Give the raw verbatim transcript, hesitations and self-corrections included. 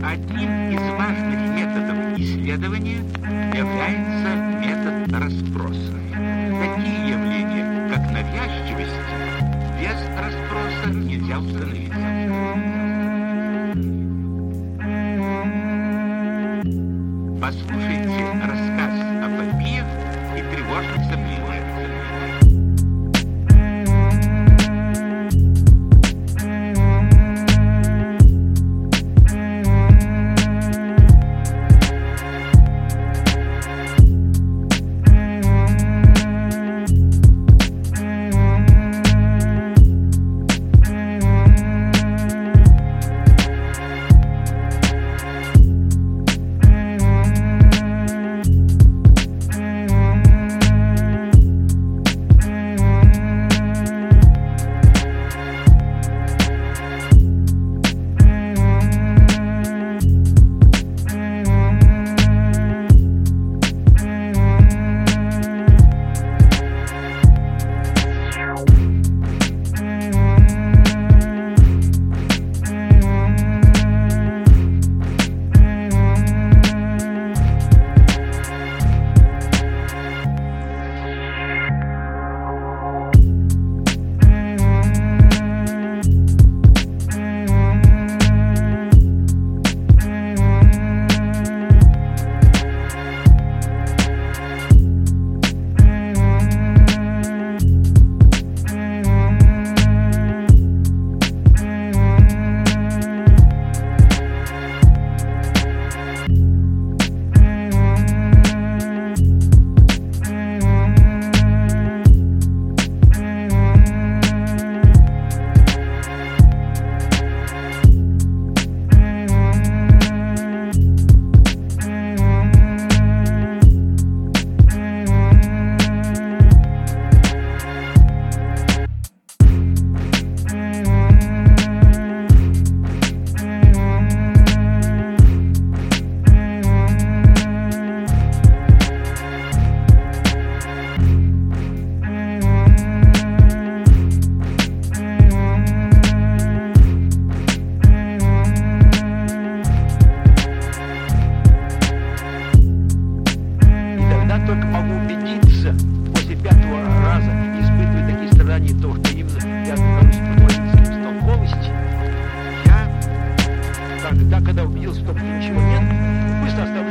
Одним из важных методов исследования является метод расспроса. Такие явления, как навязчивость, без расспроса нельзя установить. Послушайте рассказ о фобиях и тревожных сомнениях. Только могу убедиться после пятого раза, испытывая такие страдания, то, что именно я нахожусь под воздействием бестолковости, я тогда, когда убедился, что ничего нет, быстро оставляю.